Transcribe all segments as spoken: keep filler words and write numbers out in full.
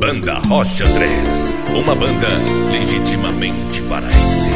Banda Rocha três, uma banda legitimamente paraense.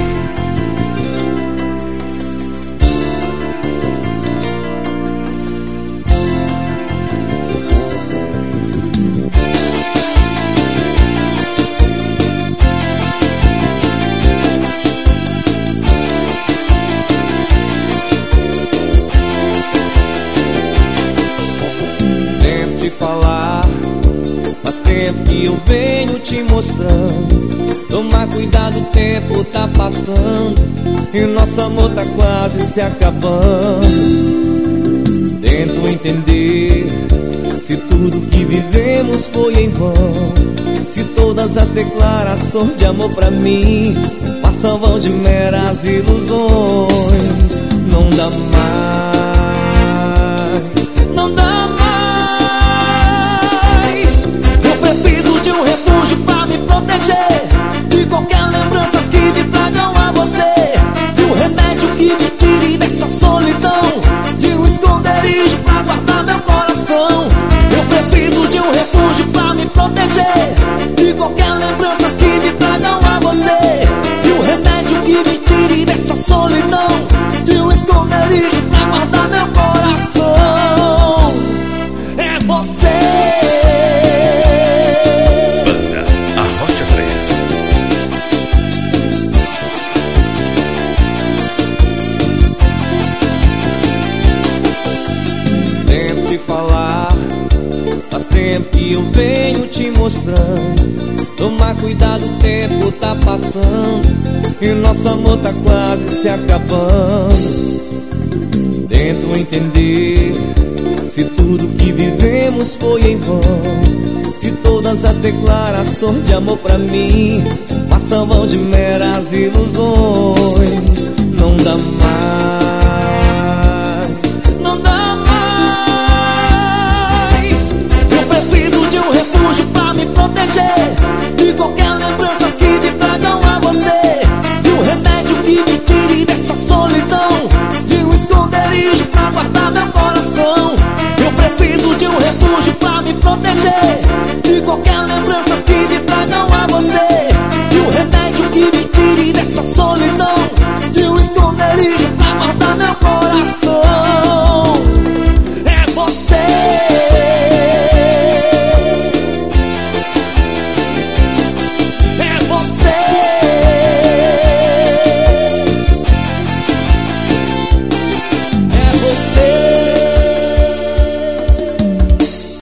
Tento te falar, faz tempo que eu venho te mostrando. Toma cuidado, o tempo tá passando e nosso amor tá quase se acabando. Tento entender se tudo que vivemos foi em vão, se todas as declarações de amor pra mim passam vão de meras ilusões. Não dá mais, não dá mais. Eu preciso de um refúgio pra me proteger de qualquer lembranças que me tragam a você, de um remédio que me tire desta solidão, de um esconderijo pra guardar meu coração. Eu preciso de um refúgio pra me proteger de qualquer lembranças que me tragam a você, de um remédio que me tire desta solidão, de um esconderijo pra guardar meu coração. É você. Banda A Rocha três. Tento te falar, faz tempo que eu venho te mostrando. Toma cuidado, o tempo tá passando e nosso amor tá quase se acabando. Tento entender se tudo que vivemos foi em vão, se todas as declarações de amor pra mim passam vão de meras ilusões. Não dá mais, não dá mais. Eu preciso de um refúgio pra me proteger de qualquer lembranças que me tragam a você, de um remédio que me tire desta solidão, de um esconderijo pra guardar meu coração. Eu preciso de um refúgio pra me proteger